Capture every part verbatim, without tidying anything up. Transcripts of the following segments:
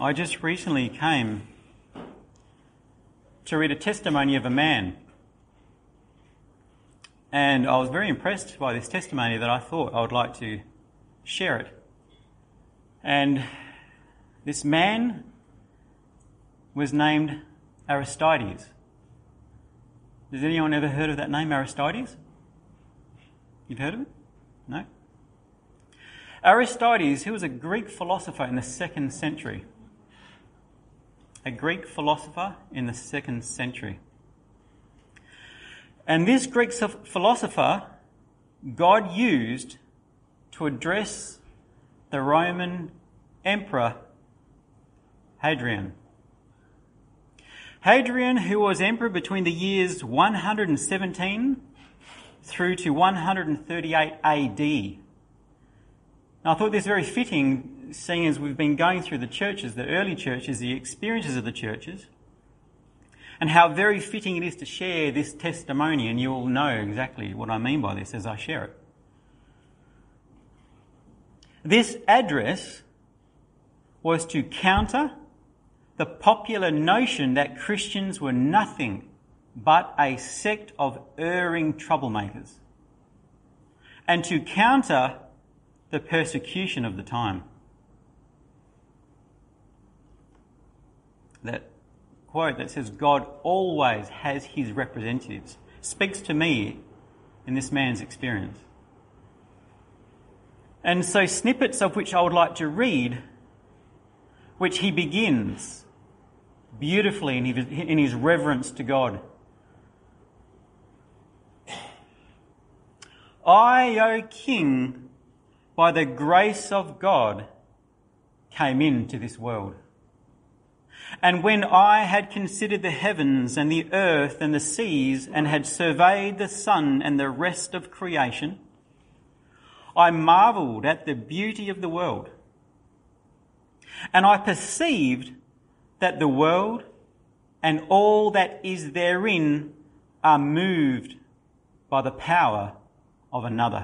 I just recently came to read a testimony of a man. And I was very impressed by this testimony that I thought I would like to share it. And this man was named Aristides. Has anyone ever heard of that name, Aristides? You've heard of it? No? Aristides, who was a Greek philosopher in the second century. A Greek philosopher in the second century. And this Greek philosopher, God used to address the Roman Emperor Hadrian. Hadrian, who was emperor between the years one hundred seventeen through to one hundred thirty-eight A D. Now, I thought this very fitting, seeing as we've been going through the churches, the early churches, the experiences of the churches, and how very fitting it is to share this testimony, and you'll know exactly what I mean by this as I share it. This address was to counter the popular notion that Christians were nothing but a sect of erring troublemakers, and to counter the persecution of the time. That quote that says, God always has his representatives, speaks to me in this man's experience. And so snippets of which I would like to read, which he begins beautifully in his, in his reverence to God. I, O King, by the grace of God, came into this world. And when I had considered the heavens and the earth and the seas, and had surveyed the sun and the rest of creation, I marvelled at the beauty of the world. And I perceived that the world and all that is therein are moved by the power of another.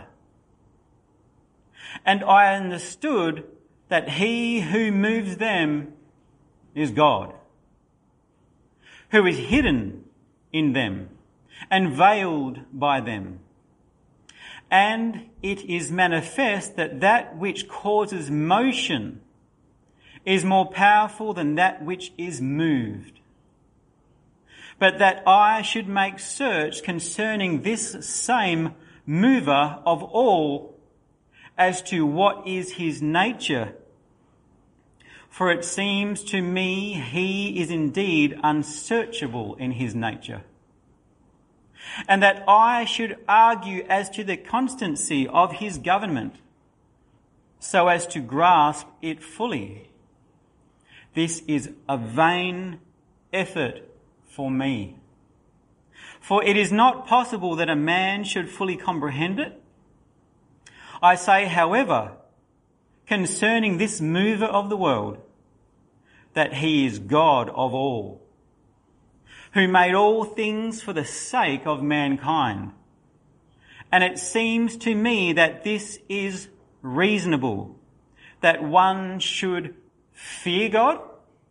And I understood that he who moves them is God, who is hidden in them and veiled by them. And it is manifest that that which causes motion is more powerful than that which is moved. But that I should make search concerning this same mover of all as to what is his nature. For it seems to me he is indeed unsearchable in his nature. And that I should argue as to the constancy of his government, so as to grasp it fully. This is a vain effort for me. For it is not possible that a man should fully comprehend it. I say, however, concerning this mover of the world, that he is God of all, who made all things for the sake of mankind. And it seems to me that this is reasonable, that one should fear God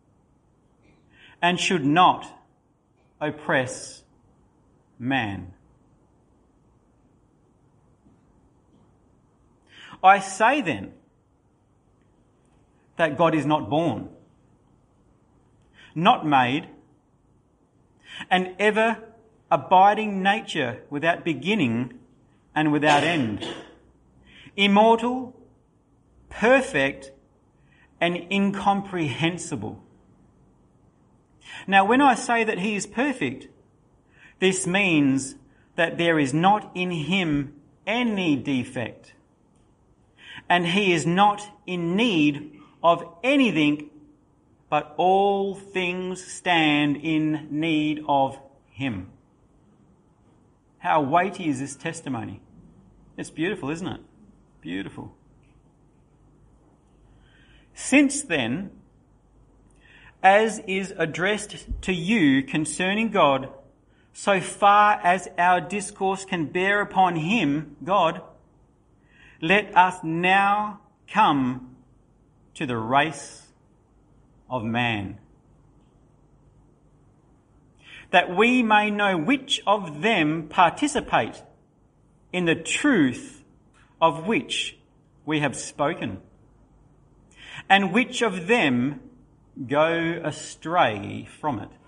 and should not oppress man. I say then that God is not born, not made, an ever abiding nature without beginning and without end, immortal, perfect, and incomprehensible. Now, when I say that he is perfect, this means that there is not in him any defect, and he is not in need of anything, but all things stand in need of him. How weighty is this testimony? It's beautiful, isn't it? Beautiful. Since then, as is addressed to you concerning God, so far as our discourse can bear upon him, God, let us now come to the race of man, that we may know which of them participate in the truth of which we have spoken, and which of them go astray from it.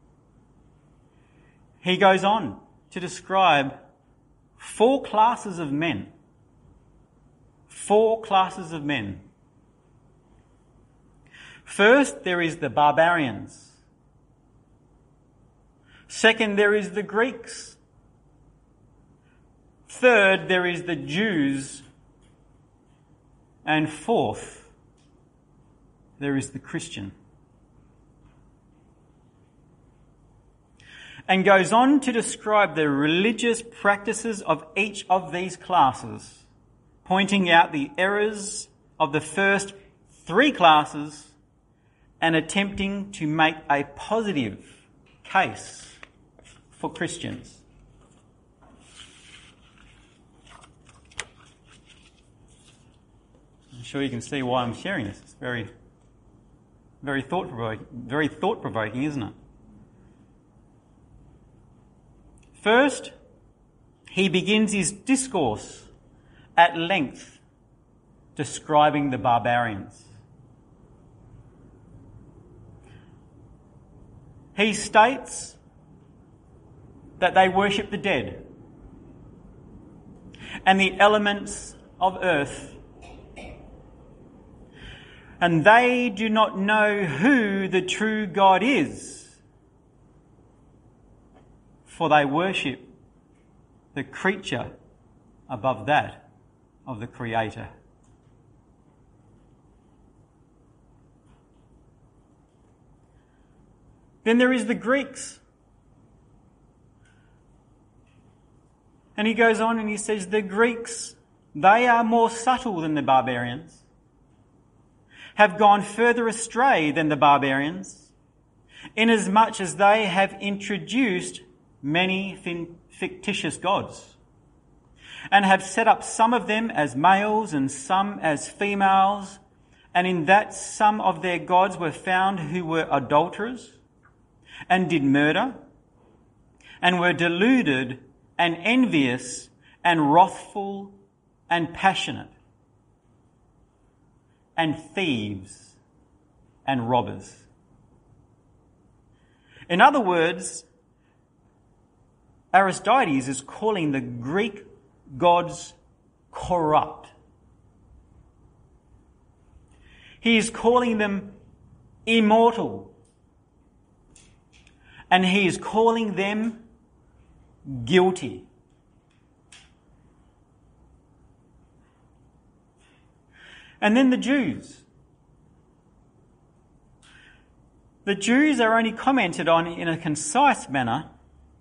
He goes on to describe four classes of men. Four classes of men. First, there is the barbarians. Second, there is the Greeks. Third, there is the Jews. And fourth, there is the Christian. And goes on to describe the religious practices of each of these classes, pointing out the errors of the first three classes and attempting to make a positive case for Christians. I'm sure you can see why I'm sharing this. It's very, very thought-provoking, very thought-provoking, isn't it? First, he begins his discourse at length describing the barbarians. He states that they worship the dead and the elements of earth, and they do not know who the true God is, for they worship the creature above that of the Creator. Then there is the Greeks. And he goes on and he says, the Greeks, they are more subtle than the barbarians, have gone further astray than the barbarians, inasmuch as they have introduced many fictitious gods, and have set up some of them as males and some as females, and in that some of their gods were found who were adulterers, and did murder, and were deluded, and envious, and wrathful, and passionate, and thieves, and robbers. In other words, Aristides is calling the Greek gods corrupt. He is calling them immortal. And he is calling them guilty. And then the Jews. The Jews are only commented on in a concise manner.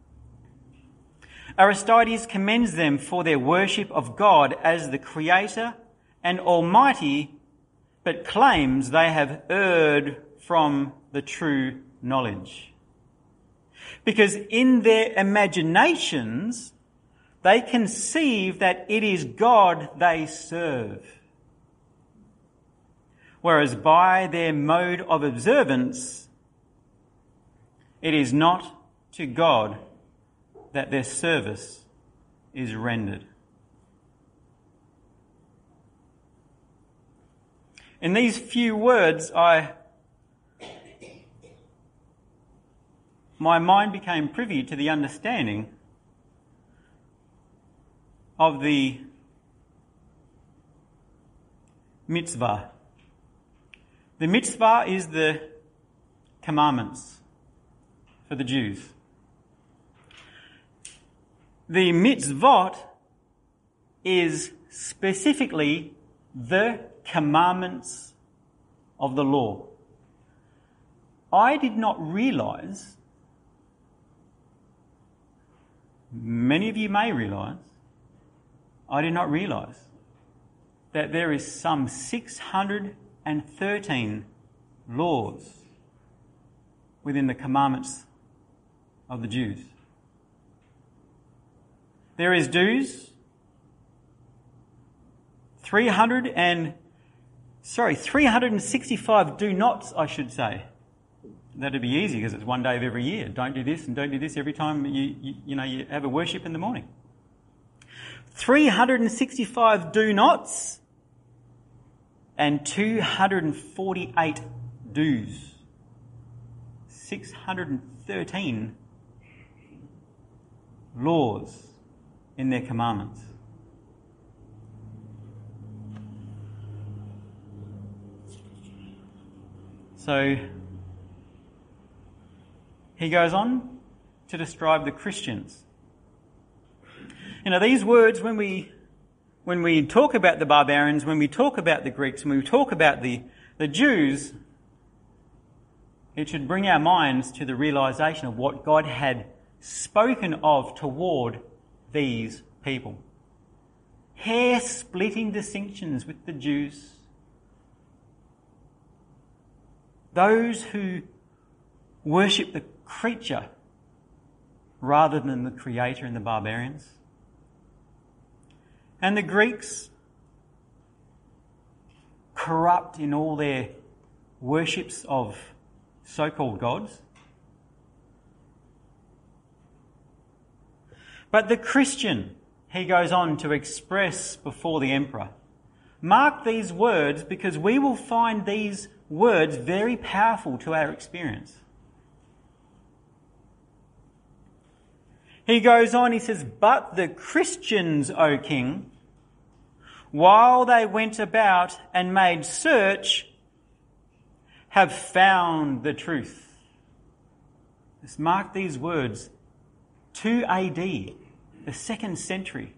Aristides commends them for their worship of God as the Creator and Almighty, but claims they have erred from the true knowledge. Because in their imaginations, they conceive that it is God they serve, whereas by their mode of observance, it is not to God that their service is rendered. In these few words, I, my mind became privy to the understanding of the mitzvah. The mitzvah is the commandments for the Jews. The mitzvot is specifically the commandments of the law. I did not realise, many of you may realise, I did not realise that there is some six hundred thirteen laws within the commandments of the Jews. There is dues, three hundred Sorry, three hundred sixty-five do nots, I should say. That'd be easy because it's one day of every year. Don't do this and don't do this every time you, you, you know, you have a worship in the morning. three hundred sixty-five do nots and two hundred forty-eight do's. six hundred thirteen laws in their commandments. So he goes on to describe the Christians. You know, these words, when we when we talk about the barbarians, when we talk about the Greeks, when we talk about the, the Jews, it should bring our minds to the realisation of what God had spoken of toward these people. Hair-splitting distinctions with the Jews. Those who worship the creature rather than the Creator in the barbarians. And the Greeks, corrupt in all their worships of so-called gods. But the Christian, he goes on to express before the emperor. Mark these words because we will find these words very powerful to our experience. He goes on, he says, but the Christians, O king, while they went about and made search, have found the truth. Let's mark these words, two A D, the second century.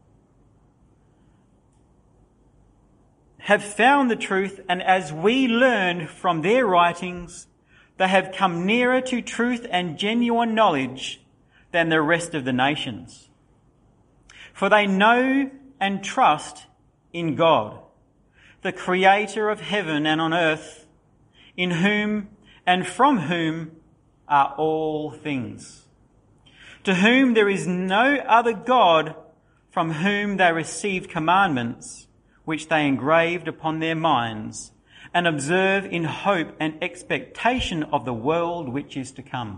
Have found the truth, and as we learned from their writings, they have come nearer to truth and genuine knowledge than the rest of the nations. For they know and trust in God, the Creator of heaven and on earth, in whom and from whom are all things, to whom there is no other God, from whom they received commandments, which they engraved upon their minds, and observe in hope and expectation of the world which is to come.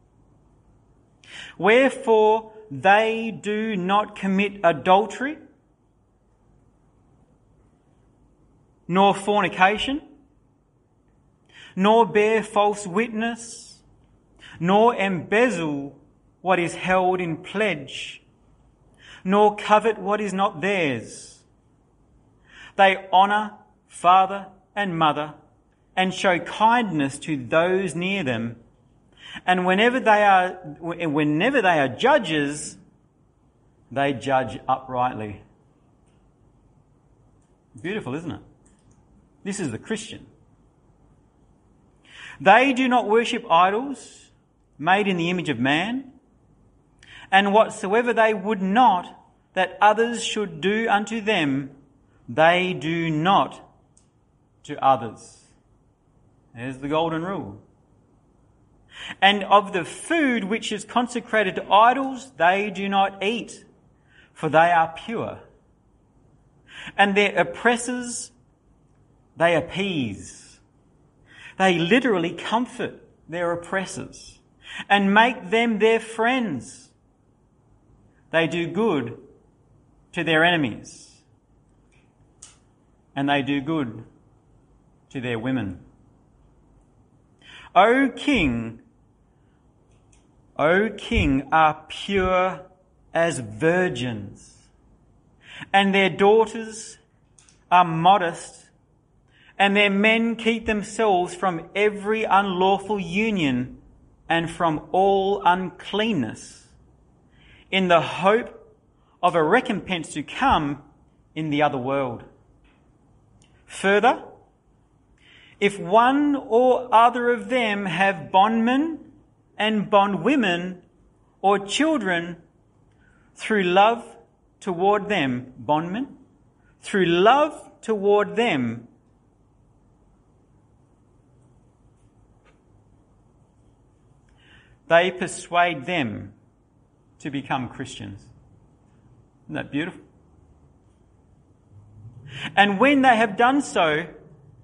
Wherefore they do not commit adultery, nor fornication, nor bear false witness, nor embezzle what is held in pledge, nor covet what is not theirs. They honour father and mother, and show kindness to those near them. And whenever they are, whenever they are judges, they judge uprightly. Beautiful, isn't it? This is the Christian. They do not worship idols made in the image of man, and whatsoever they would not that others should do unto them, they do not to others. There's the golden rule. And of the food which is consecrated to idols, they do not eat, for they are pure. And their oppressors they appease. They literally comfort their oppressors and make them their friends. They do good to their enemies, and they do good to their women. O King, O King, are pure as virgins, and their daughters are modest, and their men keep themselves from every unlawful union and from all uncleanness, in the hope of a recompense to come in the other world. Further, if one or other of them have bondmen and bondwomen or children, through love toward them, bondmen, through love toward them, they persuade them to become Christians. Isn't that beautiful? And when they have done so,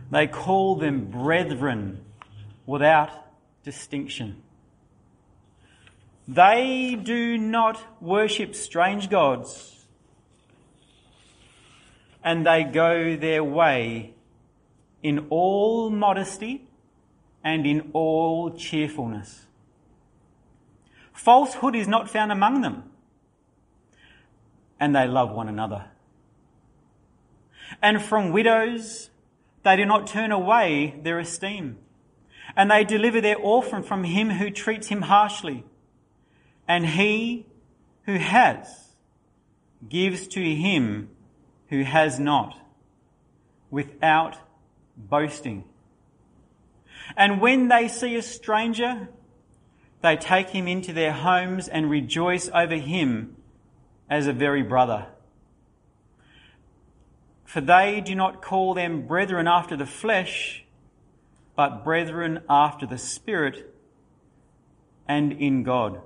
They call them brethren without distinction. They do not worship strange gods, and they go their way in all modesty and in all cheerfulness. Falsehood is not found among them, and they love one another. And from widows they do not turn away their esteem, and they deliver their orphan from him who treats him harshly. And he who has gives to him who has not, without boasting. And when they see a stranger, they take him into their homes and rejoice over him as a very brother. For they do not call them brethren after the flesh, but brethren after the Spirit and in God.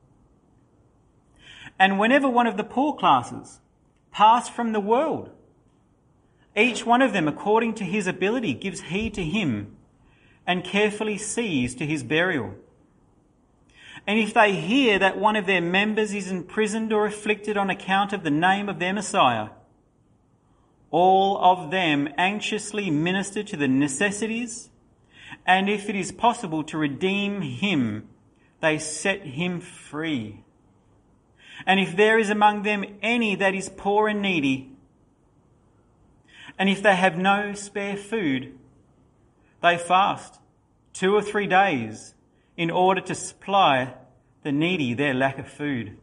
And whenever one of the poor classes pass from the world, each one of them, according to his ability, gives heed to him and carefully sees to his burial. And if they hear that one of their members is imprisoned or afflicted on account of the name of their Messiah, all of them anxiously minister to the necessities, and if it is possible to redeem him, they set him free. And if there is among them any that is poor and needy, and if they have no spare food, they fast two or three days in order to supply the needy their lack of food.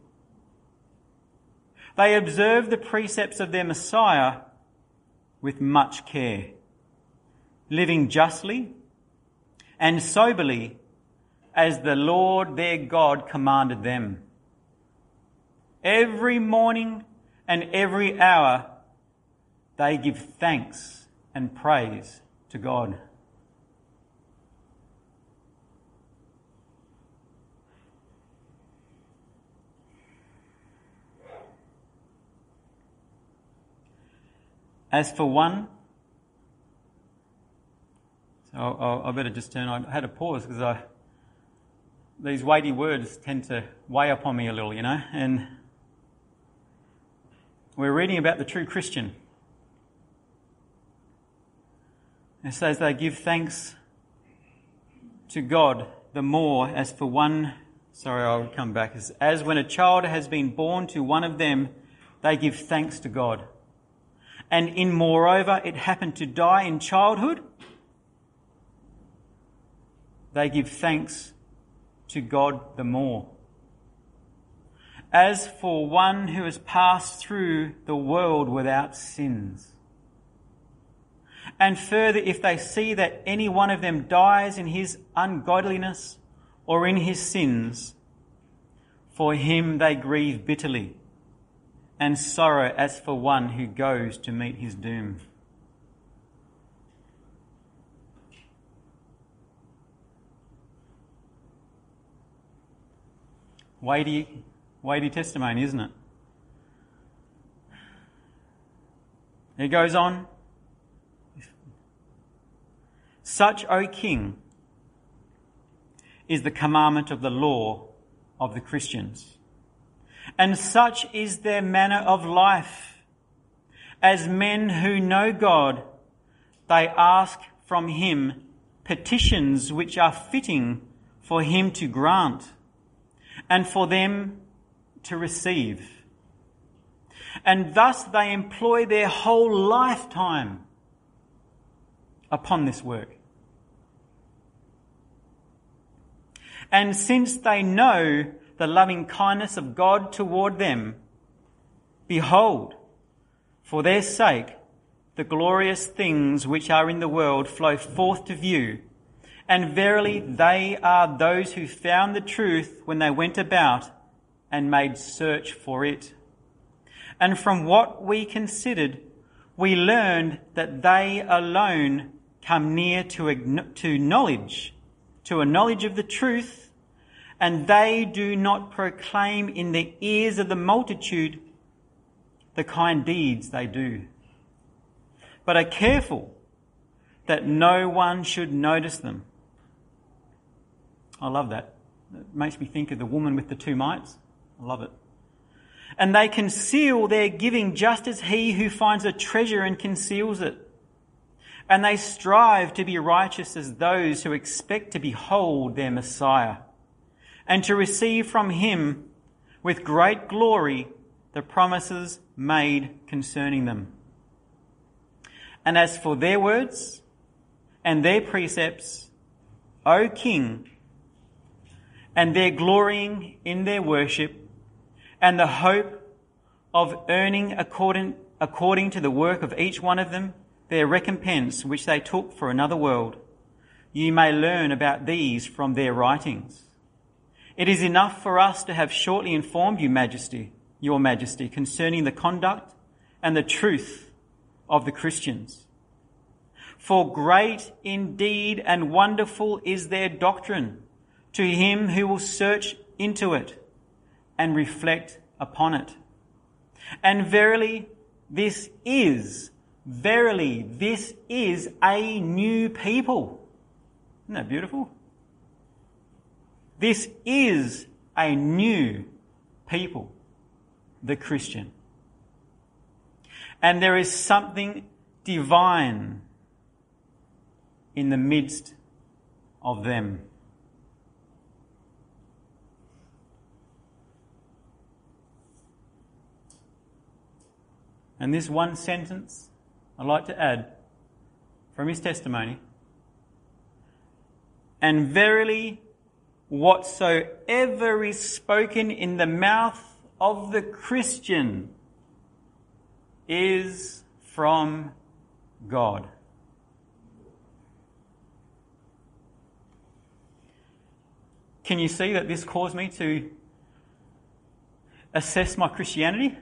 They observe the precepts of their Messiah with much care, living justly and soberly as the Lord their God commanded them. Every morning and every hour they give thanks and praise to God. As for one, so I'll, I better just turn. I had to pause because I these weighty words tend to weigh upon me a little, you know. And we're reading about the true Christian. It says they give thanks to God the more as for one. Sorry, I'll come back. As, as when a child has been born to one of them, they give thanks to God. And in moreover it happened to die in childhood, they give thanks to God the more. As for one who has passed through the world without sins. And further, if they see that any one of them dies in his ungodliness or in his sins, for him they grieve bitterly, and sorrow as for one who goes to meet his doom. Weighty, weighty testimony, isn't it? It goes on. Such, O King, is the commandment of the law of the Christians. And such is their manner of life. As men who know God, they ask from him petitions which are fitting for him to grant and for them to receive. And thus they employ their whole lifetime upon this work. And since they know the loving kindness of God toward them, behold, for their sake, the glorious things which are in the world flow forth to view. And verily they are those who found the truth when they went about and made search for it. And from what we considered, we learned that they alone come near to, to knowledge, to a knowledge of the truth, and they do not proclaim in the ears of the multitude the kind deeds they do, but are careful that no one should notice them. I love that. It makes me think of the woman with the two mites. I love it. And they conceal their giving just as he who finds a treasure and conceals it. And they strive to be righteous as those who expect to behold their Messiah, and to receive from him with great glory the promises made concerning them. And as for their words and their precepts, O King, and their glorying in their worship, and the hope of earning according, according to the work of each one of them their recompense which they took for another world, you may learn about these from their writings. It is enough for us to have shortly informed you, Majesty, your Majesty, concerning the conduct and the truth of the Christians. For great indeed and wonderful is their doctrine to him who will search into it and reflect upon it. And verily, this is, verily, this is a new people. Isn't that beautiful? This is a new people, the Christian. And there is something divine in the midst of them. And this one sentence I'd like to add from his testimony. And verily, whatsoever is spoken in the mouth of the Christian is from God. Can you see that this caused me to assess my Christianity?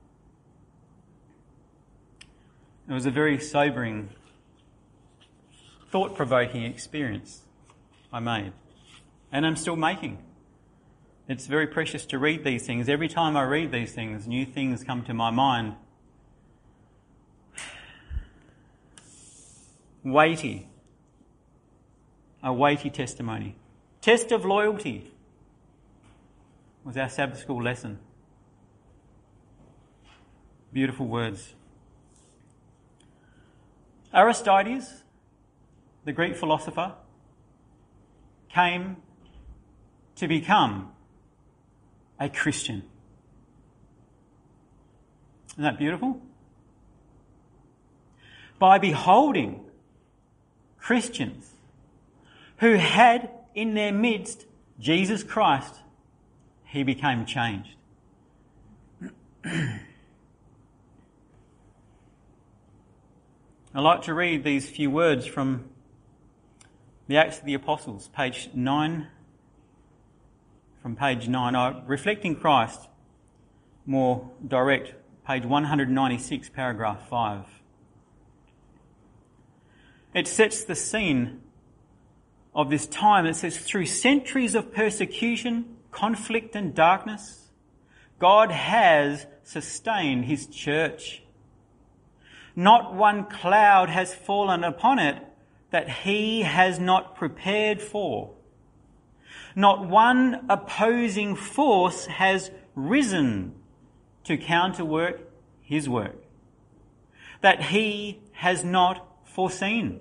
It was a very sobering, thought-provoking experience I made, and I'm still making. It's very precious to read these things. Every time I read these things, new things come to my mind. Weighty. A weighty testimony. Test of loyalty was our Sabbath school lesson. Beautiful words. Aristides, the Greek philosopher, came to become a Christian. Isn't that beautiful? By beholding Christians who had in their midst Jesus Christ, he became changed. I'd like to read these few words from the Acts of the Apostles, page nine, from page nine. Oh, Reflecting Christ, more direct, page one hundred ninety-six, paragraph five. It sets the scene of this time. It says, through centuries of persecution, conflict and darkness, God has sustained his church. Not one cloud has fallen upon it that he has not prepared for. Not one opposing force has risen to counterwork his work that he has not foreseen.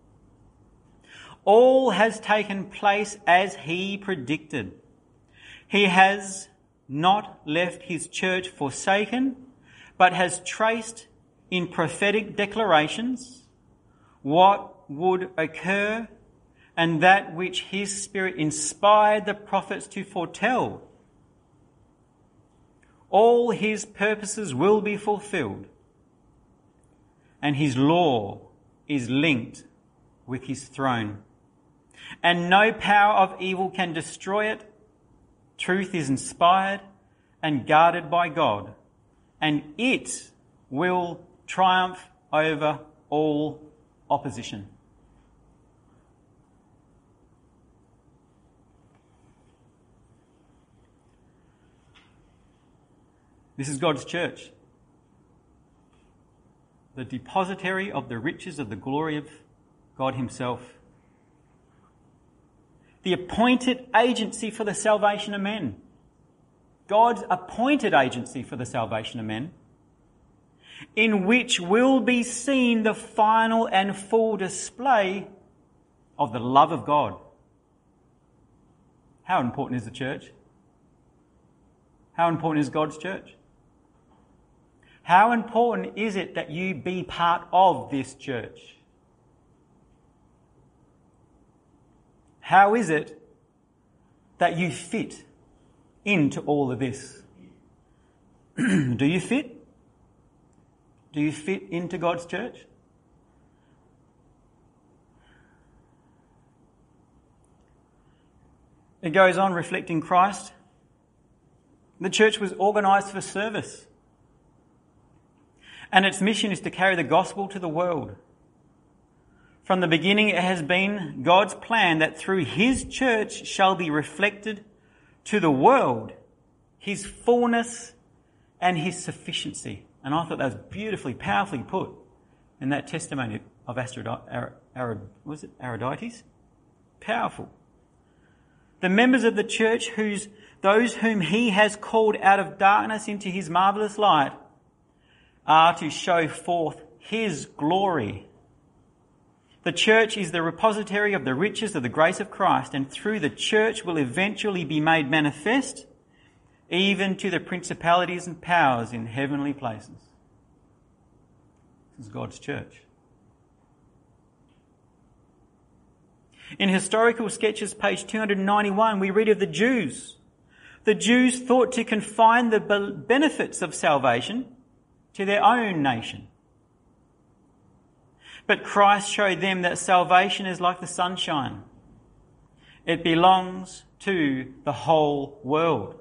All has taken place as he predicted. He has not left his church forsaken, but has traced in prophetic declarations what would occur, and that which his Spirit inspired the prophets to foretell. All his purposes will be fulfilled, and his law is linked with his throne. And no power of evil can destroy it. Truth is inspired and guarded by God, and it will triumph over all opposition. This is God's church, the depository of the riches of the glory of God himself. The appointed agency for the salvation of men. God's appointed agency for the salvation of men, in which will be seen the final and full display of the love of God. How important is the church? How important is God's church? How important is it that you be part of this church? How is it that you fit into all of this? Do you fit? Do you fit into God's church? It goes on reflecting Christ. The church was organised for service. And its mission is to carry the gospel to the world. From the beginning it has been God's plan that through his church shall be reflected to the world his fullness and his sufficiency. And I thought that was beautifully, powerfully put in that testimony of Astrodite, Ar, Ar, was it Aridites? Powerful. The members of the church, whose those whom he has called out of darkness into his marvellous light, are to show forth his glory. The church is the repository of the riches of the grace of Christ, and through the church will eventually be made manifest even to the principalities and powers in heavenly places. This is God's church. In Historical Sketches, page two hundred ninety-one, we read of the Jews. The Jews thought to confine the benefits of salvation to their own nation. But Christ showed them that salvation is like the sunshine. It belongs to the whole world.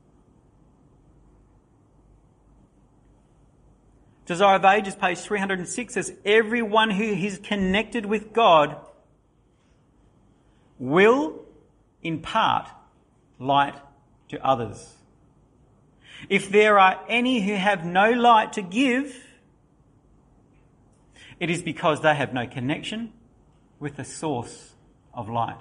Desire of Ages, page three hundred six, says, everyone who is connected with God will impart light to others. If there are any who have no light to give, it is because they have no connection with the source of light.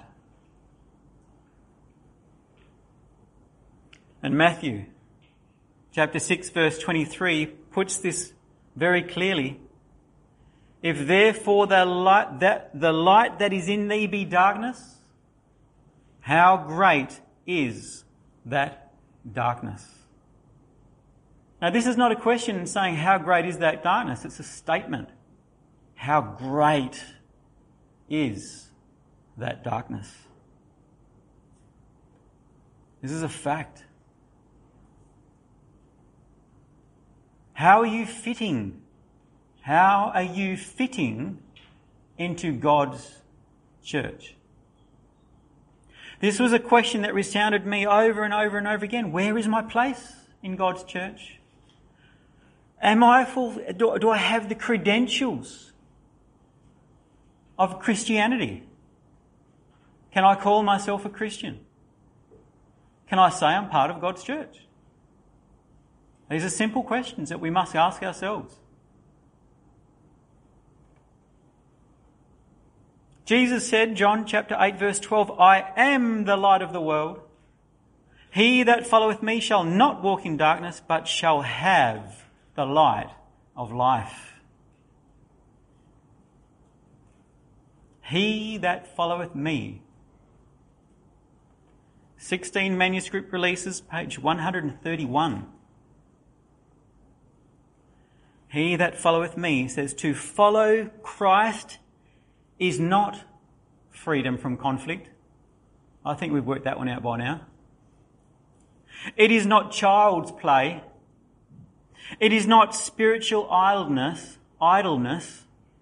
And Matthew chapter six verse twenty-three puts this very clearly. If therefore the light that, the light that is in thee be darkness, how great is that darkness? Now this is not a question saying how great is that darkness, it's a statement. How great is that darkness? This is a fact. How are you fitting? How are you fitting into God's church? This was a question that resounded me over and over and over again. Where is my place in God's church? Am I full, do, do I have the credentials of Christianity? Can I call myself a Christian? Can I say I'm part of God's church? These are simple questions that we must ask ourselves. Jesus said, John chapter eight verse twelve, I am the light of the world. He that followeth me shall not walk in darkness, but shall have the light of life. He that followeth me. sixteen manuscript releases, page one hundred thirty-one. He that followeth me says to follow Christ is not freedom from conflict. I think we've worked that one out by now. It is not child's play. It is not spiritual idleness, idleness.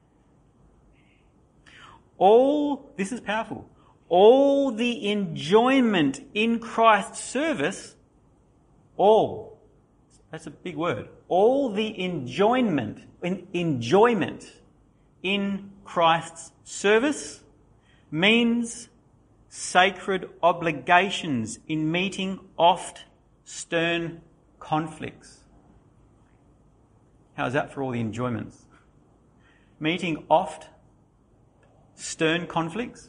All, this is powerful, all the enjoyment in Christ's service, all, that's a big word, all the enjoyment, enjoyment in Christ's service means sacred obligations in meeting oft stern conflicts. How's that for all the enjoyments? Meeting oft stern conflicts.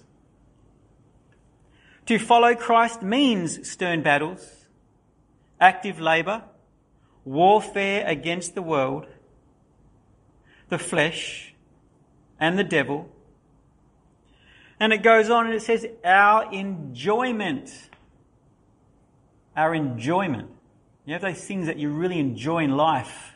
To follow Christ means stern battles, active labour, warfare against the world, the flesh, and the devil. And it goes on and it says, our enjoyment. Our enjoyment. You have those things that you really enjoy in life.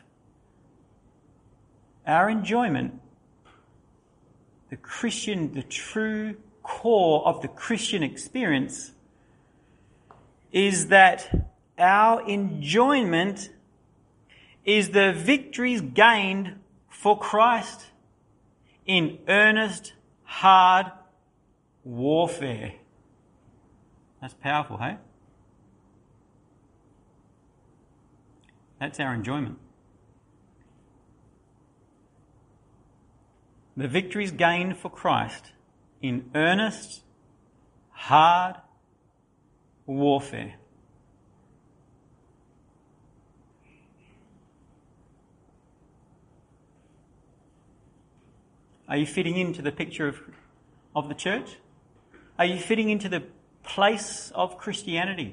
Our enjoyment, the Christian, the true core of the Christian experience, is that our enjoyment is the victories gained for Christ in earnest, hard warfare. That's powerful, hey? That's our enjoyment. The victories gained for Christ in earnest, hard warfare. Are you fitting into the picture of, of the church? Are you fitting into the place of Christianity?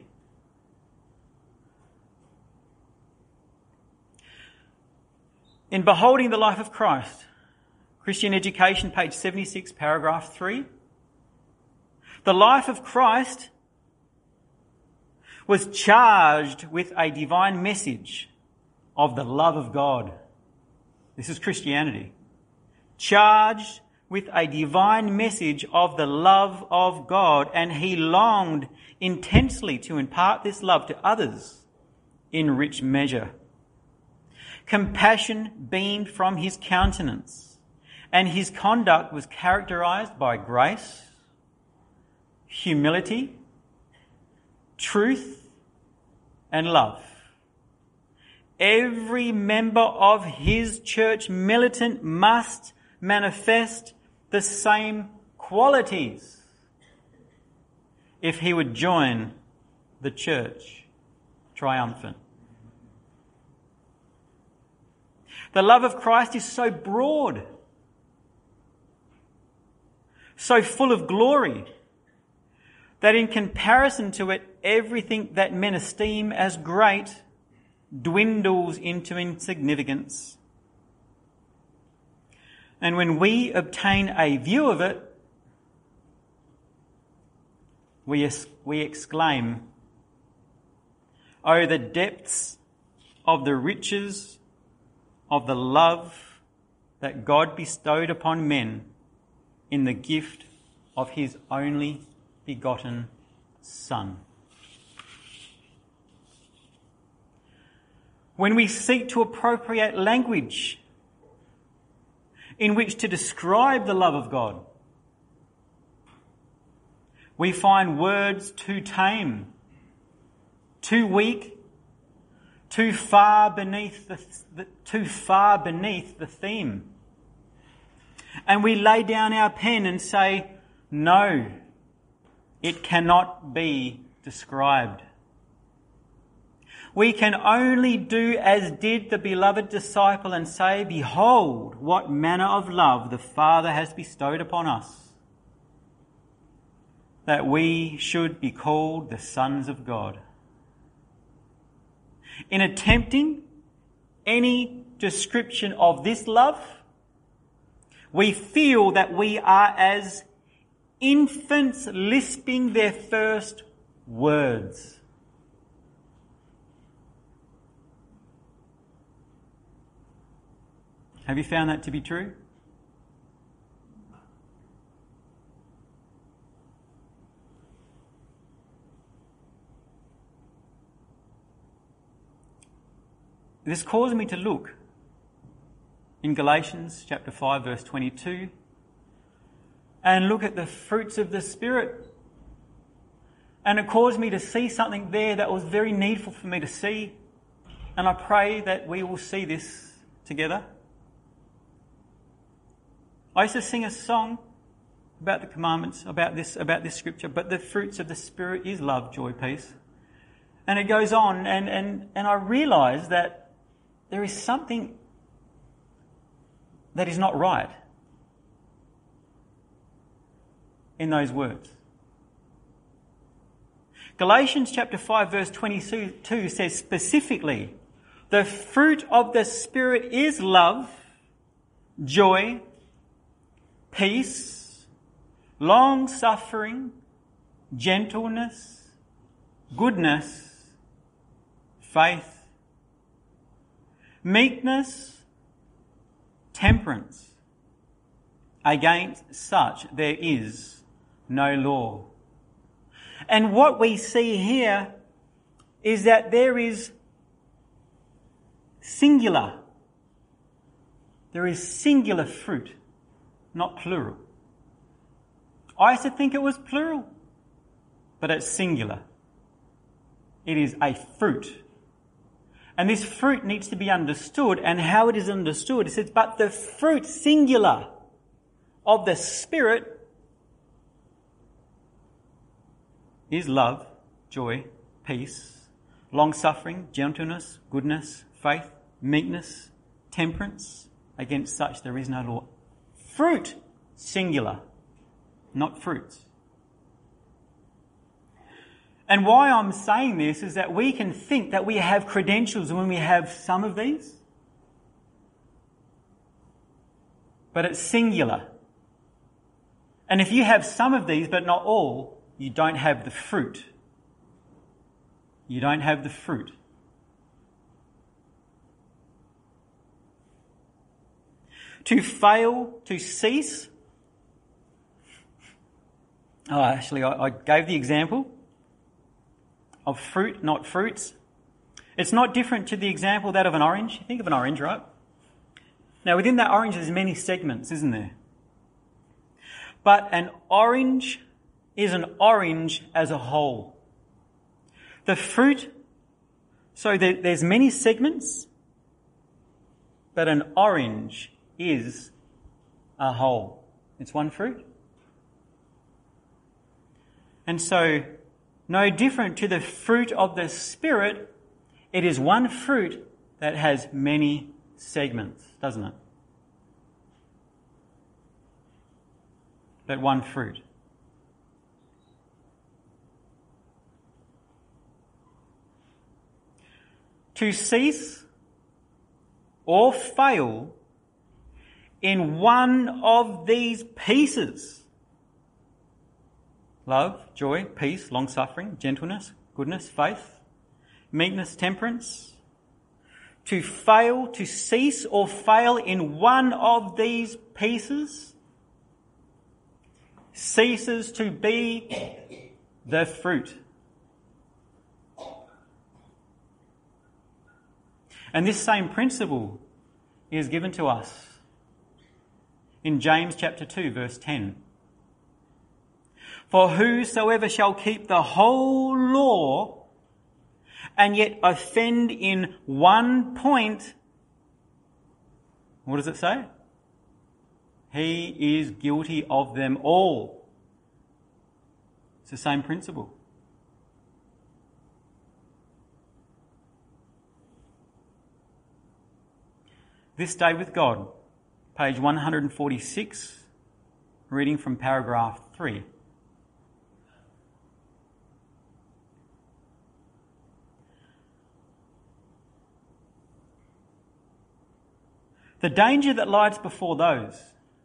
In Beholding the Life of Christ, Christian Education, page seventy-six, paragraph three, the life of Christ was charged with a divine message of the love of God. This is Christianity. Charged with a divine message of the love of God, and he longed intensely to impart this love to others in rich measure. Compassion beamed from his countenance, and his conduct was characterized by grace, humility, truth, and love. Every member of his church militant must manifest the same qualities if he would join the church triumphant. The love of Christ is so broad, so full of glory, that in comparison to it, everything that men esteem as great dwindles into insignificance. And when we obtain a view of it, we, we exclaim, "Oh, the depths of the riches of the love that God bestowed upon men in the gift of his only begotten Son." When we seek to appropriate language in which to describe the love of God, we find words too tame, too weak, too far beneath the, the too far beneath the theme. And we lay down our pen and say, no, it cannot be described. We can only do as did the beloved disciple and say, "Behold, what manner of love the Father has bestowed upon us, that we should be called the sons of God." In attempting any description of this love, we feel that we are as infants lisping their first words. Have you found that to be true? This caused me to look in Galatians chapter five, verse twenty-two, and look at the fruits of the Spirit. And it caused me to see something there that was very needful for me to see. And I pray that we will see this together. I used to sing a song about the commandments, about this, about this scripture, but the fruits of the Spirit is love, joy, peace. And it goes on, and, and, and I realise that there is something that is not right. in those words. Galatians chapter five verse twenty-two says specifically, the fruit of the Spirit is love, joy, peace, long-suffering, gentleness, goodness, faith, meekness, temperance. Against such there is no law. And what we see here is that there is singular. There is singular fruit, not plural. I used to think it was plural, but it's singular. It is a fruit. And this fruit needs to be understood, and how it is understood, it says, but the fruit singular of the Spirit is love, joy, peace, long-suffering, gentleness, goodness, faith, meekness, temperance. Against such there is no law. Fruit, singular, not fruits. And why I'm saying this is that we can think that we have credentials when we have some of these, but it's singular. And if you have some of these but not all, you don't have the fruit. You don't have the fruit. To fail, to cease. Oh, actually, I, I gave the example of fruit, not fruits. It's not different to the example that of an orange. Think of an orange, right? Now, within that orange, there's many segments, isn't there? But an orange is an orange as a whole. The fruit, so there, there's many segments, but an orange is a whole. It's one fruit. And so, no different to the fruit of the Spirit, it is one fruit that has many segments, doesn't it? But one fruit. To cease or fail in one of these pieces. Love, joy, peace, long-suffering, gentleness, goodness, faith, meekness, temperance. To fail, to cease or fail in one of these pieces ceases to be the fruit. And this same principle is given to us in James chapter two, verse ten. For whosoever shall keep the whole law and yet offend in one point, what does it say? He is guilty of them all. It's the same principle. This Day with God, page one hundred forty-six, reading from paragraph three. The danger that lies before those,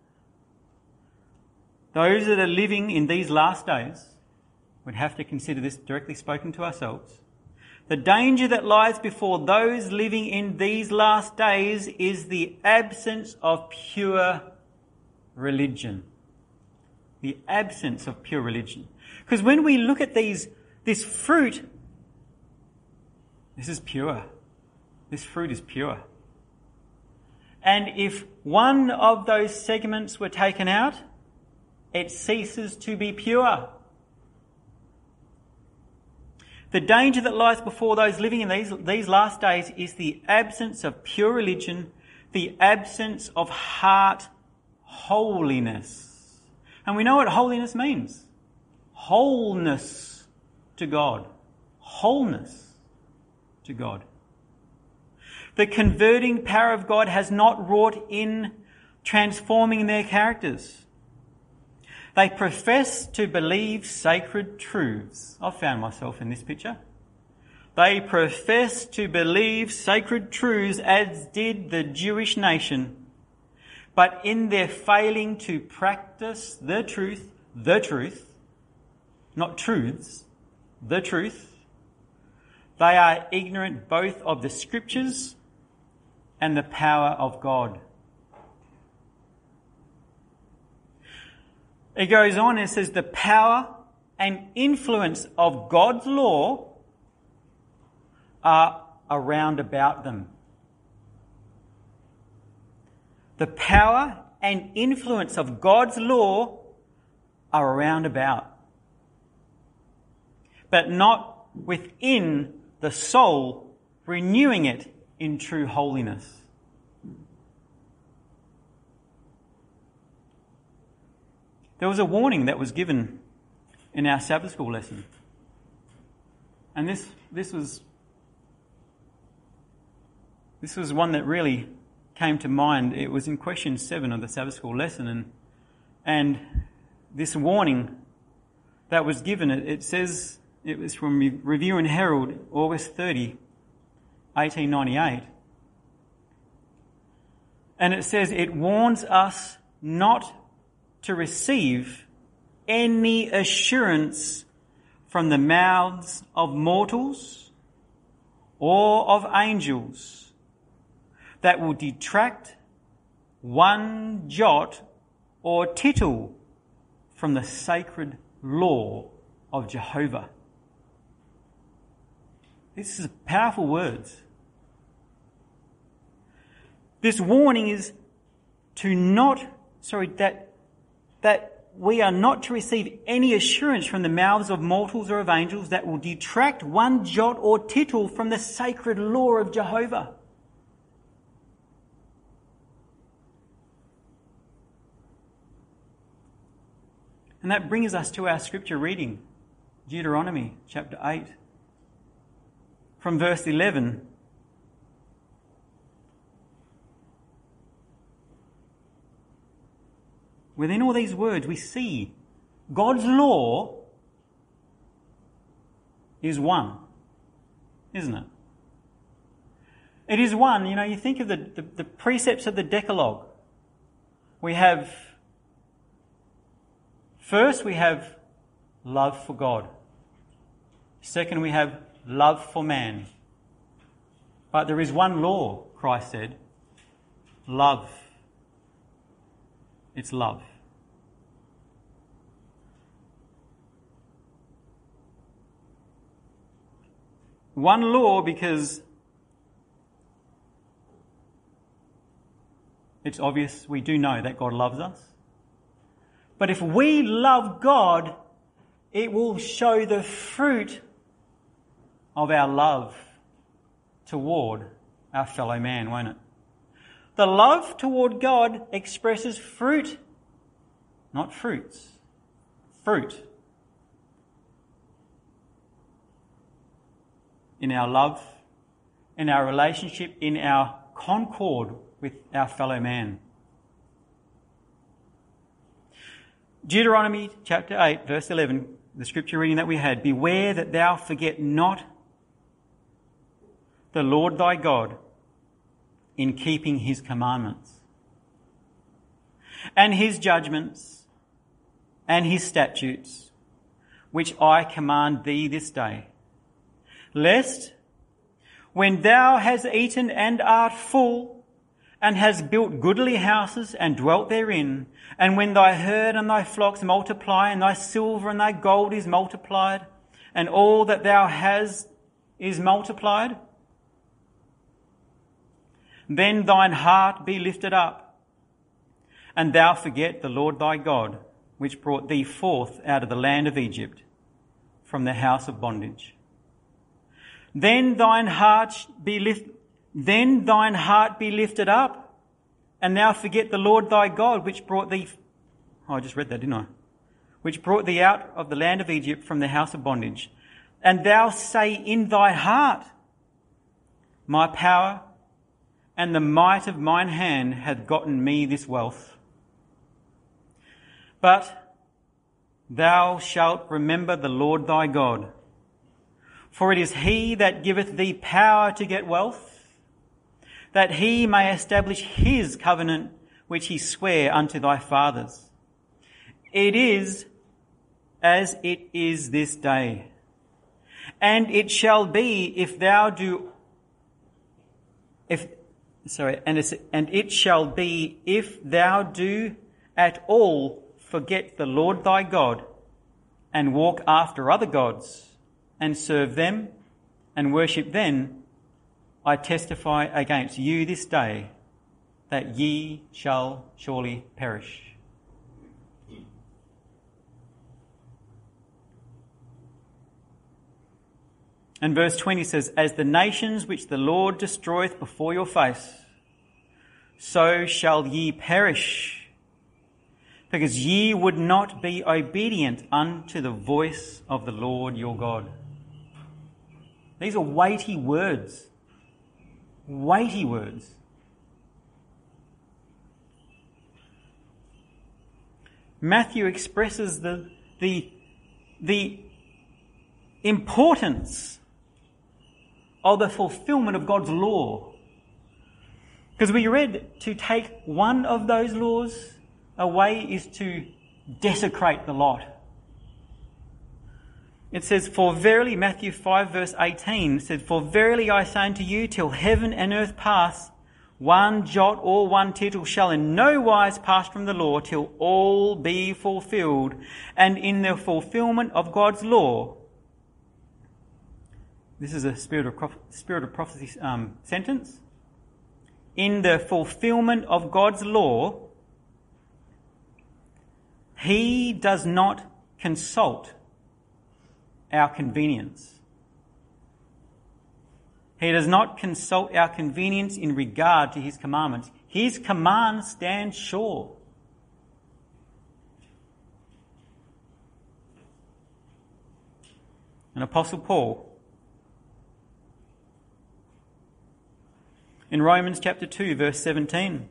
those that are living in these last days, would have to consider this directly spoken to ourselves. The danger that lies before those living in these last days is the absence of pure religion. The absence of pure religion. Because when we look at these, this fruit, this is pure. This fruit is pure. And if one of those segments were taken out, it ceases to be pure. The danger that lies before those living in these, these last days is the absence of pure religion, the absence of heart holiness. And we know what holiness means. Wholeness to God. Wholeness to God. The converting power of God has not wrought in transforming their characters. They profess to believe sacred truths. I've found myself in this picture. They profess to believe sacred truths as did the Jewish nation. But in their failing to practice the truth, the truth, not truths, the truth, they are ignorant both of the Scriptures and the power of God. It goes on and says the power and influence of God's law are around about them. The power and influence of God's law are around about, but not within the soul, renewing it in true holiness. There was a warning that was given in our Sabbath school lesson. And this this was this was one that really came to mind. It was in question seven of the Sabbath school lesson, and and this warning that was given, it, it says, it was from Review and Herald, August thirtieth, eighteen ninety-eight. And it says, it warns us not to receive any assurance from the mouths of mortals or of angels that will detract one jot or tittle from the sacred law of Jehovah. This is powerful words. This warning is to not, sorry, that that we are not to receive any assurance from the mouths of mortals or of angels that will detract one jot or tittle from the sacred law of Jehovah. And that brings us to our scripture reading, Deuteronomy chapter eight, from verse eleven. Within all these words, we see God's law is one, isn't it? It is one. You know, you think of the, the, the precepts of the Decalogue. We have, first we have love for God. Second, we have love for man. But there is one law, Christ said, love. It's love. One law because it's obvious, we do know that God loves us. But if we love God, it will show the fruit of our love toward our fellow man, won't it? The love toward God expresses fruit, not fruits. Fruit. In our love, in our relationship, in our concord with our fellow man. Deuteronomy chapter eight, verse eleven, the scripture reading that we had, beware that thou forget not the Lord thy God in keeping his commandments and his judgments and his statutes, which I command thee this day, lest when thou hast eaten and art full, and hast built goodly houses and dwelt therein, and when thy herd and thy flocks multiply, and thy silver and thy gold is multiplied, and all that thou hast is multiplied, then thine heart be lifted up, and thou forget the Lord thy God, which brought thee forth out of the land of Egypt, from the house of bondage. Then thine heart be lift, then thine heart be lifted up, and thou forget the Lord thy God, which brought thee. Oh, I just read that, didn't I? Which brought thee out of the land of Egypt from the house of bondage. And thou say in thy heart, my power and the might of mine hand hath gotten me this wealth. But thou shalt remember the Lord thy God. For it is he that giveth thee power to get wealth, that he may establish his covenant which he sware unto thy fathers. It is as it is this day. And it shall be if thou do, if, sorry, and, it's, and it shall be if thou do at all forget the Lord thy God, and walk after other gods, and serve them, and worship them, I testify against you this day, that ye shall surely perish. And verse twenty says, as the nations which the Lord destroyeth before your face, so shall ye perish, because ye would not be obedient unto the voice of the Lord your God. These are weighty words. Weighty words. Matthew expresses the, the, the importance of the fulfillment of God's law. Because we read to take one of those laws away is to desecrate the lot. It says, for verily, Matthew five verse eighteen said, for verily I say unto you, till heaven and earth pass, one jot or one tittle shall in no wise pass from the law till all be fulfilled. And in the fulfillment of God's law, this is a spirit of, spirit of prophecy um, sentence. In the fulfillment of God's law, he does not consult our convenience. He does not consult our convenience in regard to his commandments. His command stands sure. And Apostle Paul, in Romans chapter two, verse seventeen,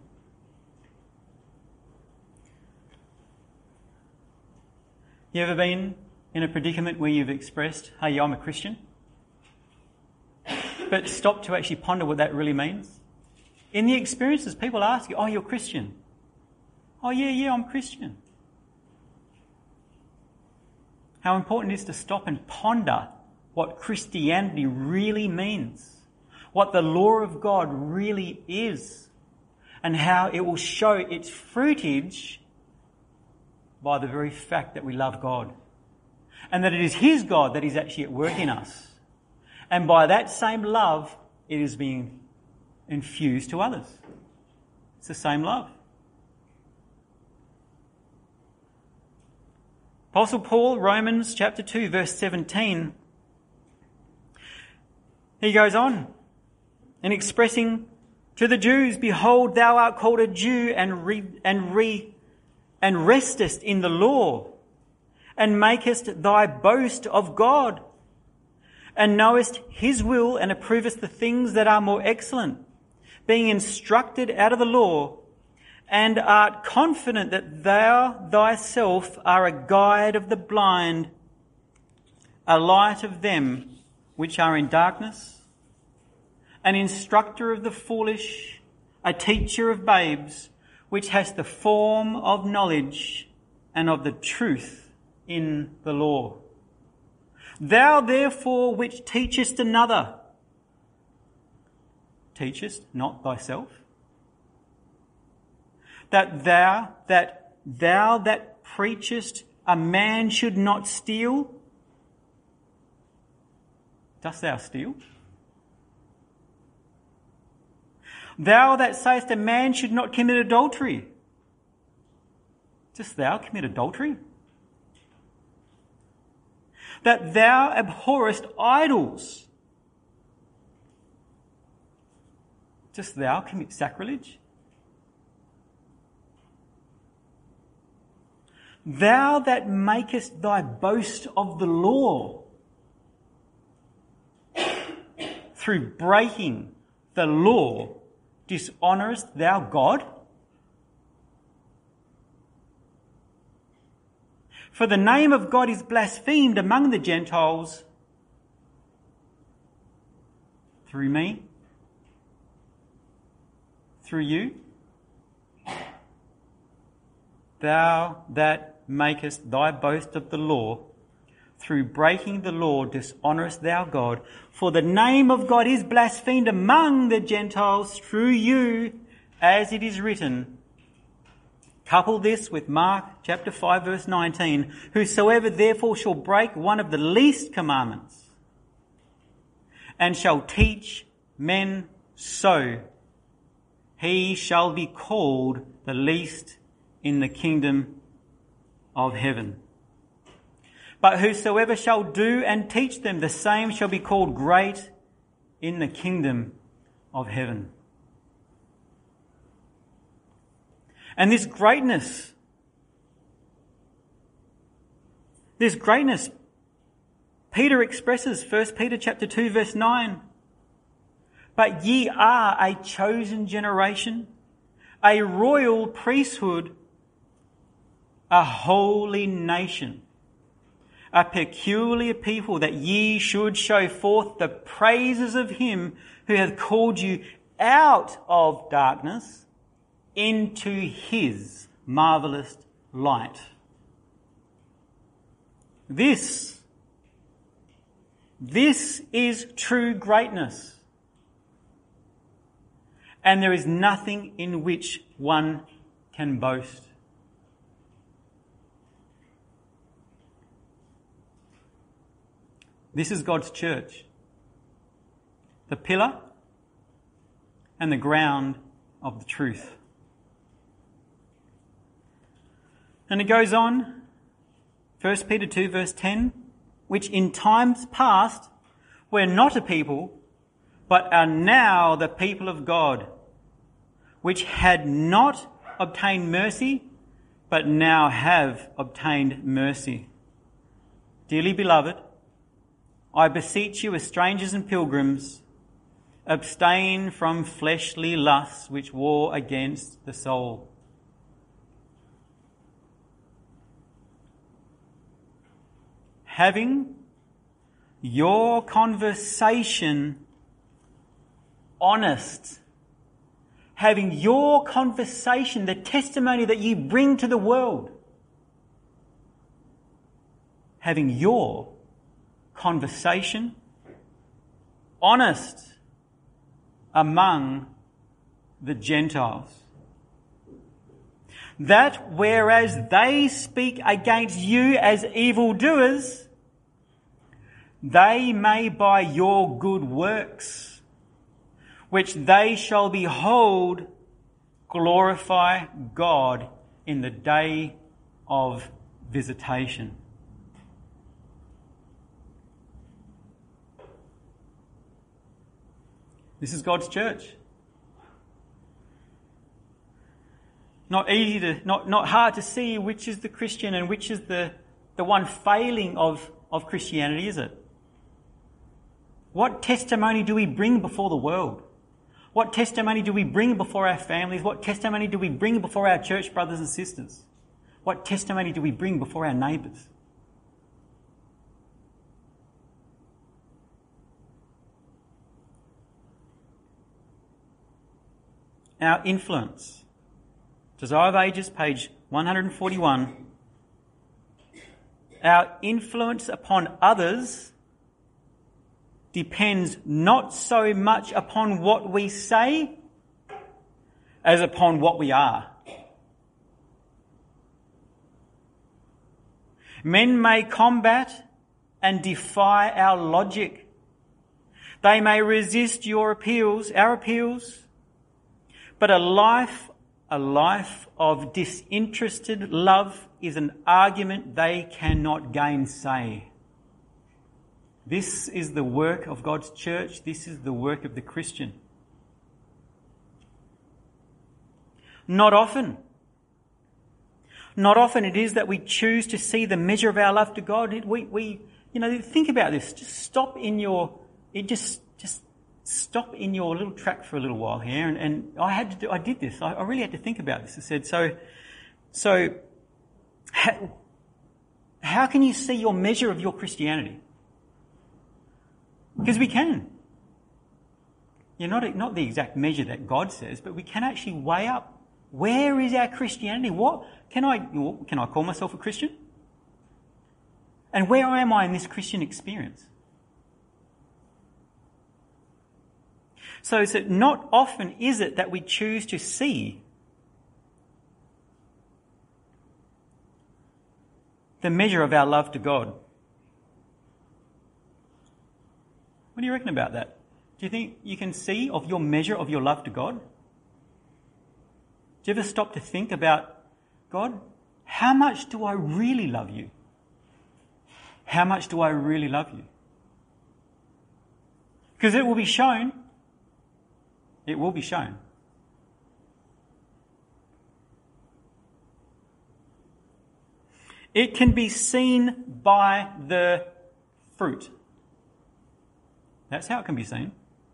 you ever been in a predicament where you've expressed, hey, I'm a Christian, but stop to actually ponder what that really means? In the experiences, people ask you, oh, you're Christian. Oh, yeah, yeah, I'm Christian. How important it is to stop and ponder what Christianity really means, what the law of God really is, and how it will show its fruitage by the very fact that we love God. And that it is his God that is actually at work in us. And by that same love, it is being infused to others. It's the same love. Apostle Paul, Romans chapter two, verse seventeen, he goes on in expressing to the Jews, behold, thou art called a Jew and re, and re, and restest in the law, and makest thy boast of God, and knowest his will, and approvest the things that are more excellent, being instructed out of the law, and art confident that thou thyself are a guide of the blind, a light of them which are in darkness, an instructor of the foolish, a teacher of babes, which has the form of knowledge and of the truth in the law. Thou therefore which teachest another, teachest not thyself? That thou, that thou that preachest a man should not steal, dost thou steal? Thou that sayest a man should not commit adultery, dost thou commit adultery? That thou abhorrest idols, dost thou commit sacrilege? Thou that makest thy boast of the law, through breaking the law, dishonourest thou God? For the name of God is blasphemed among the Gentiles through me, through you. Thou that makest thy boast of the law, through breaking the law dishonourest thou God. For the name of God is blasphemed among the Gentiles through you, as it is written. Couple this with Mark chapter five verse nineteen. Whosoever therefore shall break one of the least commandments and shall teach men so, he shall be called the least in the kingdom of heaven. But whosoever shall do and teach them, the same shall be called great in the kingdom of heaven. And this greatness, this greatness, Peter expresses, First Peter chapter two verse nine. But ye are a chosen generation, a royal priesthood, a holy nation, a peculiar people, that ye should show forth the praises of him who hath called you out of darkness into his marvellous light. This, this is true greatness. And there is nothing in which one can boast. This is God's church, the pillar and the ground of the truth. And it goes on, First Peter two verse ten, which in times past were not a people, but are now the people of God, which had not obtained mercy, but now have obtained mercy. Dearly beloved, I beseech you as strangers and pilgrims, abstain from fleshly lusts which war against the soul. Having your conversation honest, having your conversation, the testimony that you bring to the world, having your conversation honest among the Gentiles, that whereas they speak against you as evildoers, they may by your good works, which they shall behold, glorify God in the day of visitation. This is God's church. Not easy to, not, not hard to see which is the Christian and which is the, the one failing of, of Christianity, is it? What testimony do we bring before the world? What testimony do we bring before our families? What testimony do we bring before our church brothers and sisters? What testimony do we bring before our neighbours? Our influence. Desire of Ages, page one forty-one. Our influence upon others depends not so much upon what we say as upon what we are. Men may combat and defy our logic. They may resist your appeals, our appeals, but a life, a life of disinterested love is an argument they cannot gainsay. This is the work of God's church. This is the work of the Christian. Not often. Not often it is that we choose to see the measure of our love to God. We, we, you know, think about this. Just stop in your, it just, just stop in your little track for a little while here. And, and I had to do, I did this. I, I really had to think about this. I said, so, so, ha, how can you see your measure of your Christianity? Because we can. You know, not, not the exact measure that God says, but we can actually weigh up, where is our Christianity? What can I can I call myself a Christian? And where am I in this Christian experience? So it's that not often is it that we choose to see the measure of our love to God. What do you reckon about that? Do you think you can see of your measure of your love to God? Do you ever stop to think about, God, how much do I really love you? How much do I really love you? Because it will be shown. It will be shown. It can be seen by the fruit. That's how it can be seen.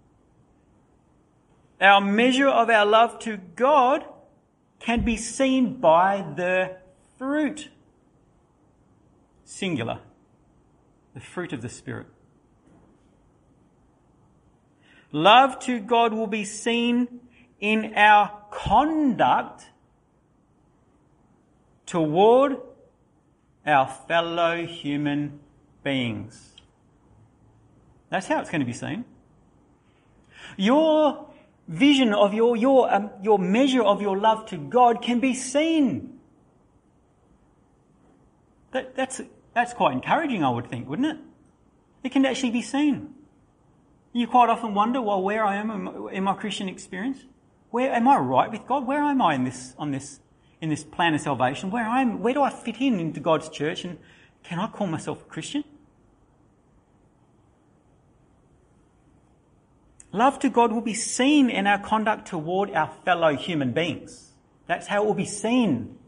Our measure of our love to God can be seen by the fruit. Singular. The fruit of the Spirit. Love to God will be seen in our conduct toward our fellow human beings. That's how it's going to be seen. Your vision of your your um, your measure of your love to God can be seen. That, that's that's quite encouraging, I would think, wouldn't it? It can actually be seen. You quite often wonder, well, where I am in my, in my Christian experience. Where am I right with God? Where am I in this on this in this plan of salvation? Where I am? Where do I fit in into God's church? And can I call myself a Christian? Love to God will be seen in our conduct toward our fellow human beings. That's how it will be seen.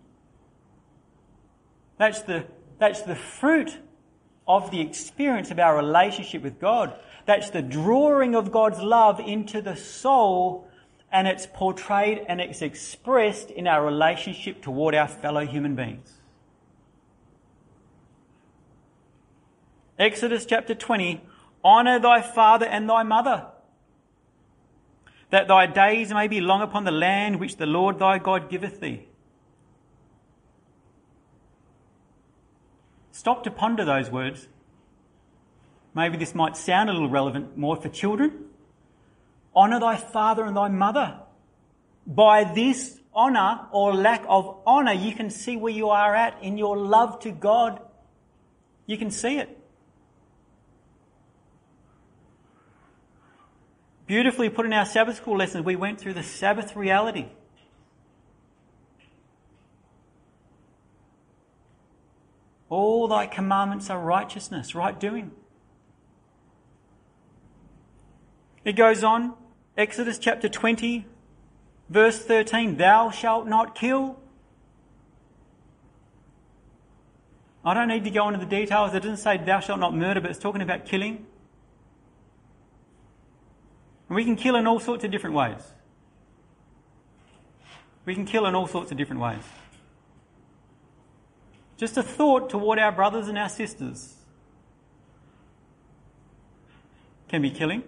That's the, that's the fruit of the experience of our relationship with God. That's the drawing of God's love into the soul, and it's portrayed and it's expressed in our relationship toward our fellow human beings. Exodus chapter twenty, honour thy father and thy mother, that thy days may be long upon the land which the Lord thy God giveth thee. Stop to ponder those words. Maybe this might sound a little relevant more for children. Honour thy father and thy mother. By this honour or lack of honour, you can see where you are at in your love to God. You can see it. Beautifully put in our Sabbath school lessons, we went through the Sabbath reality. All thy commandments are righteousness, right doing. It goes on, Exodus chapter twenty, verse thirteen, thou shalt not kill. I don't need to go into the details. It doesn't say thou shalt not murder, but it's talking about killing. And we can kill in all sorts of different ways. We can kill in all sorts of different ways. Just a thought toward our brothers and our sisters can be killing.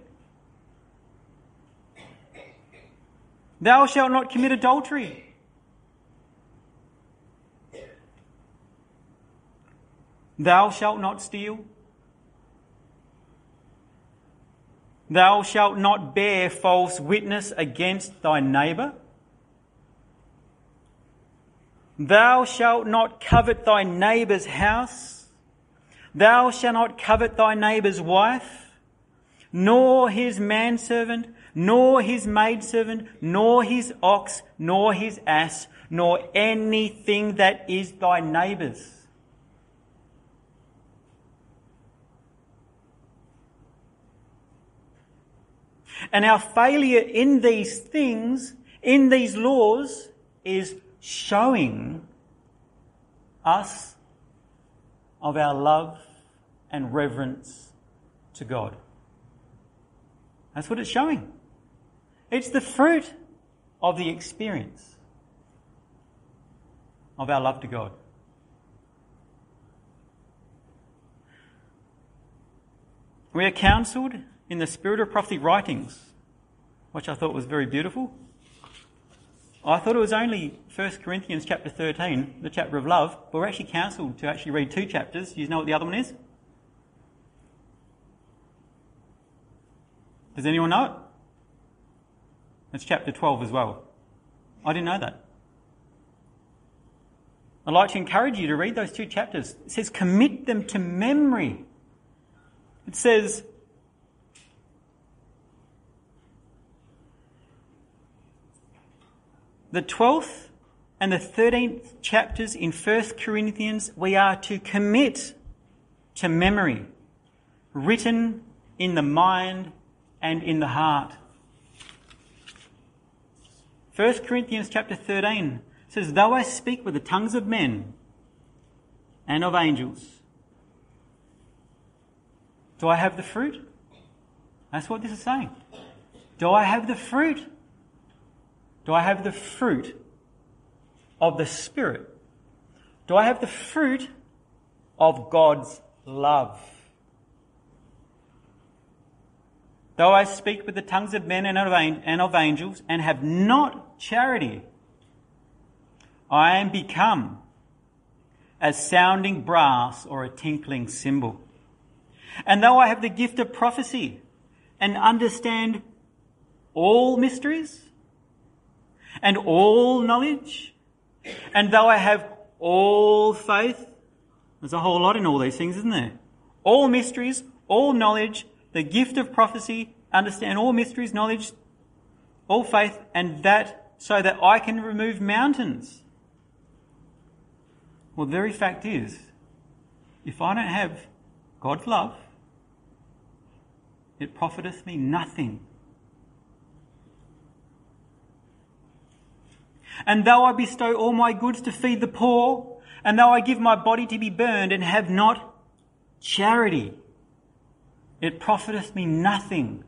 Thou shalt not commit adultery. Thou shalt not steal. Thou shalt not bear false witness against thy neighbour. Thou shalt not covet thy neighbour's house. Thou shalt not covet thy neighbour's wife, nor his manservant, nor his maidservant, nor his ox, nor his ass, nor anything that is thy neighbour's. And our failure in these things, in these laws, is showing us of our love and reverence to God. That's what it's showing. It's the fruit of the experience of our love to God. We are counselled in the spirit of prophecy writings, which I thought was very beautiful. I thought it was only First Corinthians chapter thirteen, the chapter of love, but we're actually counselled to actually read two chapters. Do you know what the other one is? Does anyone know it? It's chapter twelve as well. I didn't know that. I'd like to encourage you to read those two chapters. It says, commit them to memory. It says, the twelfth and the thirteenth chapters in First Corinthians, we are to commit to memory, written in the mind and in the heart. First Corinthians chapter thirteen says, though I speak with the tongues of men and of angels, do I have the fruit? That's what this is saying. Do I have the fruit? Do I have the fruit of the Spirit? Do I have the fruit of God's love? Though I speak with the tongues of men and of angels and have not charity, I am become as sounding brass or a tinkling cymbal. And though I have the gift of prophecy and understand all mysteries and all knowledge, and though I have all faith, there's a whole lot in all these things, isn't there? All mysteries, all knowledge, the gift of prophecy, understand all mysteries, knowledge, all faith, and that so that I can remove mountains. Well, the very fact is, if I don't have God's love, it profiteth me nothing. And though I bestow all my goods to feed the poor, and though I give my body to be burned and have not charity, it profiteth me nothing.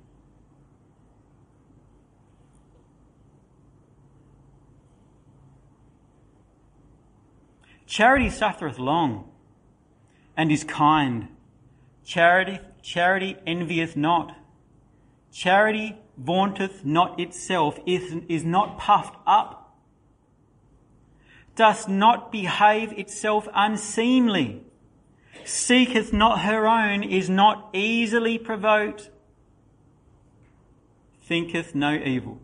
Charity suffereth long, and is kind. Charity, charity envieth not. Charity vaunteth not itself, is, is not puffed up, doth not behave itself unseemly, seeketh not her own, is not easily provoked, thinketh no evil.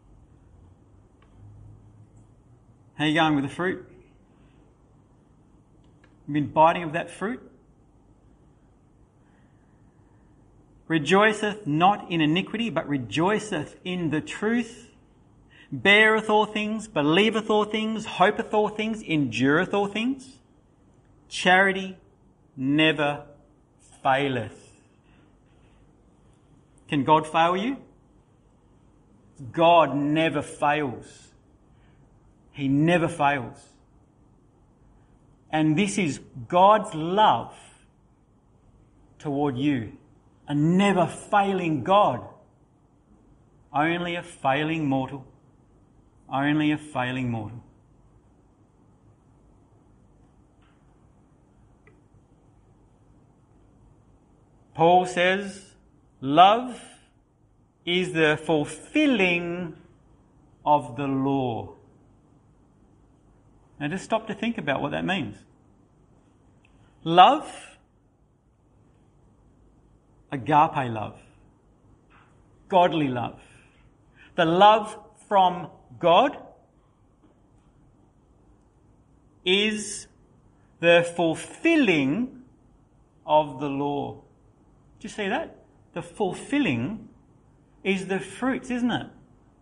How are you going with the fruit? You've been biting of that fruit? Rejoiceth not in iniquity, but rejoiceth in the truth. Beareth all things, believeth all things, hopeth all things, endureth all things. Charity never faileth. Can God fail you? God never fails. He never fails. And this is God's love toward you. A never failing God. Only a failing mortal. Only a failing mortal. Paul says, love is the fulfilling of the law. Now just stop to think about what that means. Love, agape love, godly love, the love from God is the fulfilling of the law. Do you see that? The fulfilling is the fruits, isn't it?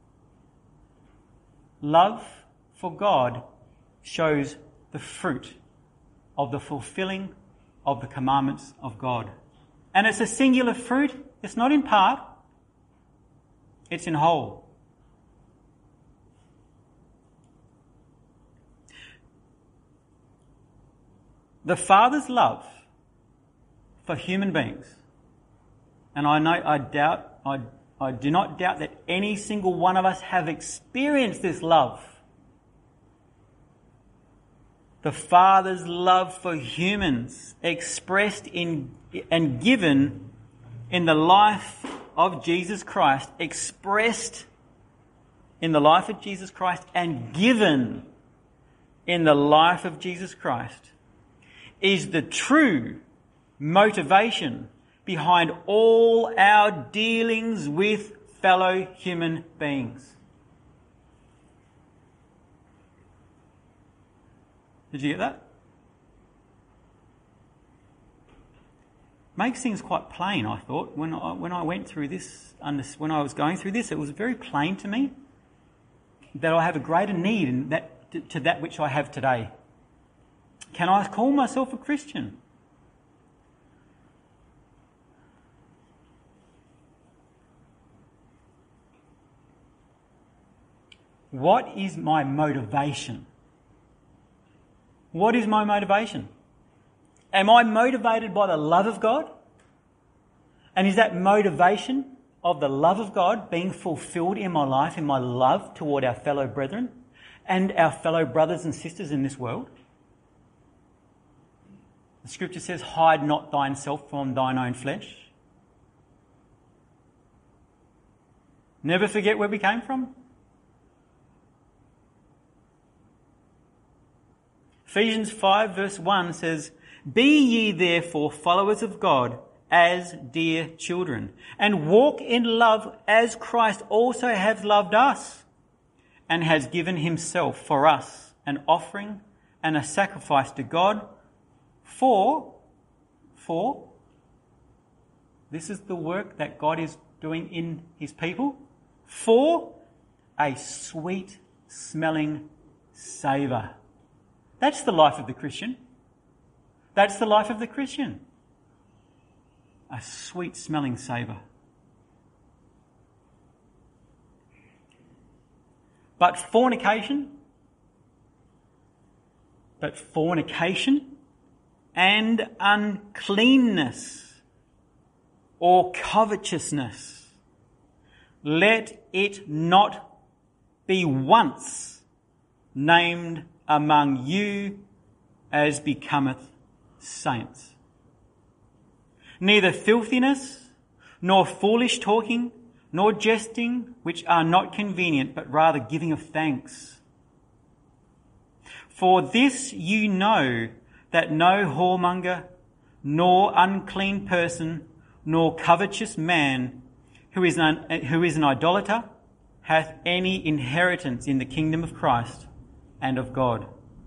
Love for God shows the fruit of the fulfilling of the commandments of God. And it's a singular fruit. It's not in part. It's in whole. The Father's love for human beings, and I know, I doubt, I, I do not doubt that any single one of us have experienced this love. The Father's love for humans expressed in and given in the life of Jesus Christ, expressed in the life of Jesus Christ and given in the life of Jesus Christ, is the true motivation behind all our dealings with fellow human beings. Did you get that? Makes things quite plain, I thought. When I, when I went through this, when I was going through this, it was very plain to me that I have a greater need in that, to, to that which I have today. Can I call myself a Christian? What is my motivation? What is my motivation? Am I motivated by the love of God? And is that motivation of the love of God being fulfilled in my life, in my love toward our fellow brethren and our fellow brothers and sisters in this world? The scripture says, hide not thyself from thine own flesh. Never forget where we came from. Ephesians five verse one says, be ye therefore followers of God as dear children, and walk in love as Christ also hath loved us, and has given himself for us an offering and a sacrifice to God for, for, this is the work that God is doing in his people, for a sweet smelling savour. That's the life of the Christian. That's the life of the Christian. A sweet smelling savour. But fornication, but fornication and uncleanness or covetousness, let it not be once named among you as becometh saints. Neither filthiness, nor foolish talking, nor jesting, which are not convenient, but rather giving of thanks. For this you know, that no whoremonger, nor unclean person, nor covetous man, who is an, who is an idolater, hath any inheritance in the kingdom of Christ and of God.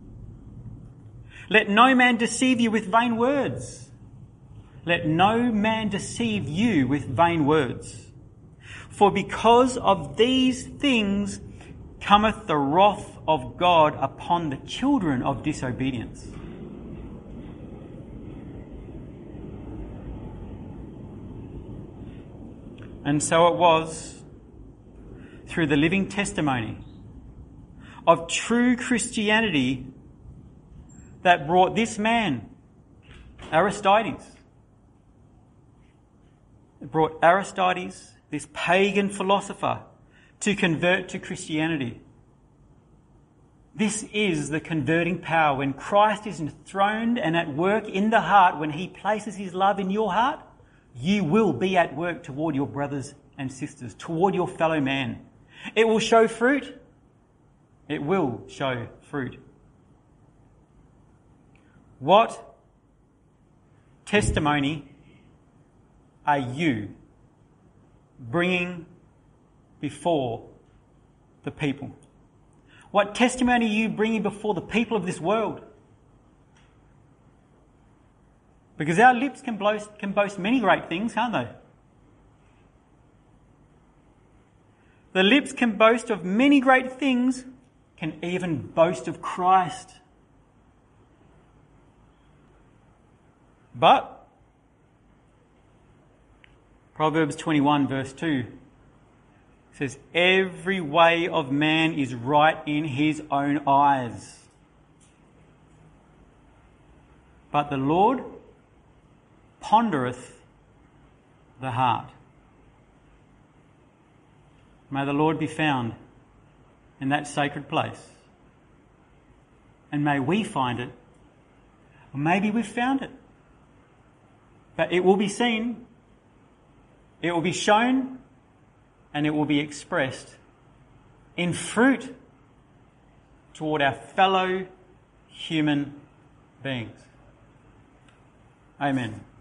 Let no man deceive you with vain words. Let no man deceive you with vain words. For because of these things cometh the wrath of God upon the children of disobedience. And so it was through the living testimony of true Christianity that brought this man, Aristides. It brought Aristides, this pagan philosopher, to convert to Christianity. This is the converting power. When Christ is enthroned and at work in the heart, when he places his love in your heart, you will be at work toward your brothers and sisters, toward your fellow man. It will show fruit. It will show fruit. What testimony are you bringing before the people? What testimony are you bringing before the people of this world? Because our lips can boast, can boast many great things, can't they? The lips can boast of many great things, can even boast of Christ. But Proverbs twenty-one verse two says, every way of man is right in his own eyes, but the Lord pondereth the heart. May the Lord be found in that sacred place. And may we find it. Or maybe we've found it. But it will be seen It will be shown and it will be expressed in fruit toward our fellow human beings. Amen.